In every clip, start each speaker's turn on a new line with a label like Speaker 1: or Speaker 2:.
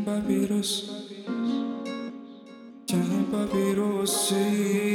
Speaker 1: папирос, тянем папиросы,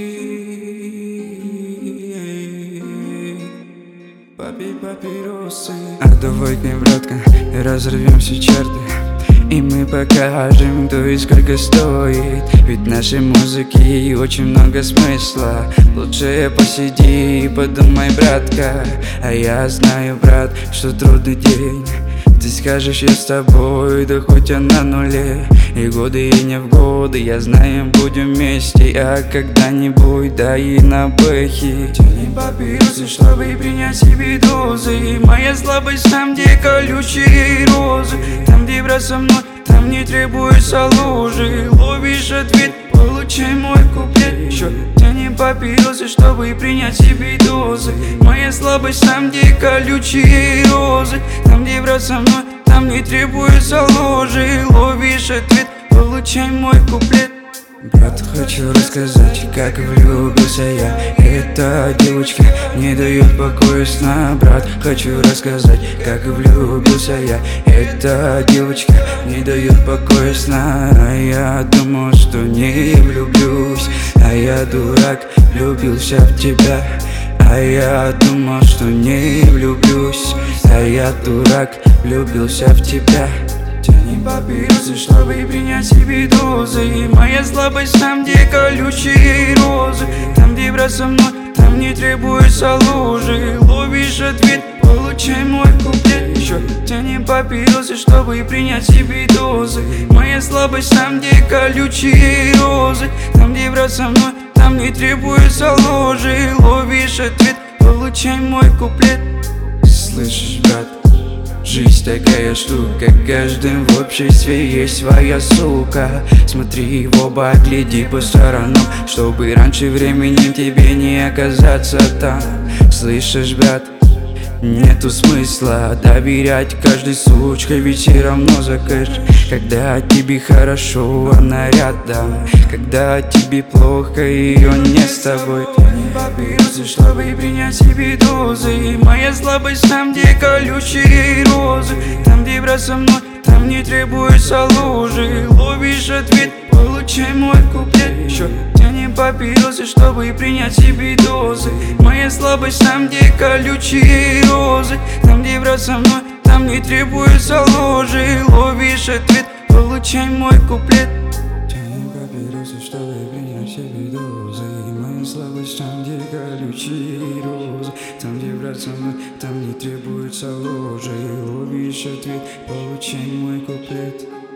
Speaker 1: попей папиросы. А давай к ней, братка, разорвем все чарты, и мы покажем, кто и сколько стоит. Ведь в нашей музыке очень много смысла. Лучше посиди и подумай, братка. А я знаю, брат, что трудный день. Ты скажешь, я с тобой, да хоть я на нуле. И годы, и не в годы, я знаю, будем вместе. А когда-нибудь, да и на бэхе. Тяни папиросы, чтобы принять себе дозы. Моя слабость там, где колючие розы. Там, где брат со мной, там не требуется ложи. Ловишь ответ, получай мой куплет. Еще тяни папиросы, чтобы принять себе дозы. Моя слабость там, где колючие розы. Там, где брат со мной, там не требуется ложи. Ловишь ответ, получай мой куплет. Брат, хочу рассказать, как влюбился я. Эта девочка не дает покоя сна. Брат, хочу рассказать, как влюбился я. Эта девочка не дает покоя сна. А я думал, что не влюблюсь, а я дурак, влюбился в тебя. А я думал, что не влюблюсь, а я дурак, влюбился в тебя. Тяни папиросы, чтобы принять себе дозы. Моя слабость там, где колючие розы. Там, где брат со мной, там не требуется ложи. Ловишь ответ, получай мой куплет. Еще тяни папиросы, чтобы принять себе дозы. Моя слабость там, где колючие розы. Там, где брат со мной, там не требуется ложи. Ловишь ответ, получай мой куплет. Слышишь, брат? Жизнь такая штука, каждым в обществе есть своя сука. Смотри в оба, гляди по сторонам, чтобы раньше времени тебе не оказаться там. Слышишь, брат? Нету смысла доверять каждой сучке, ведь все равно закажешь. Когда тебе хорошо, она рядом. Когда тебе плохо, ее не с тобой. Тяни папиросы, чтобы принять себе дозы. Моя слабость там, где колючие розы. Там, где брат со мной, там не требуется ложи. Ловишь ответ, получай мой куплет. Еще тяни папиросы, чтобы принять себе дозы. Моя слабость там, где колючие розы. Там, где брат со мной, там не требуется ложи. Ловишь ответ, получай мой куплет. Тяни папиросы, чтобы принять себе дозы. Моя слабость там, где колючие розы. Там, где брат со мной, там не требуется ложи. Ловишь ответ, получай мой куплет.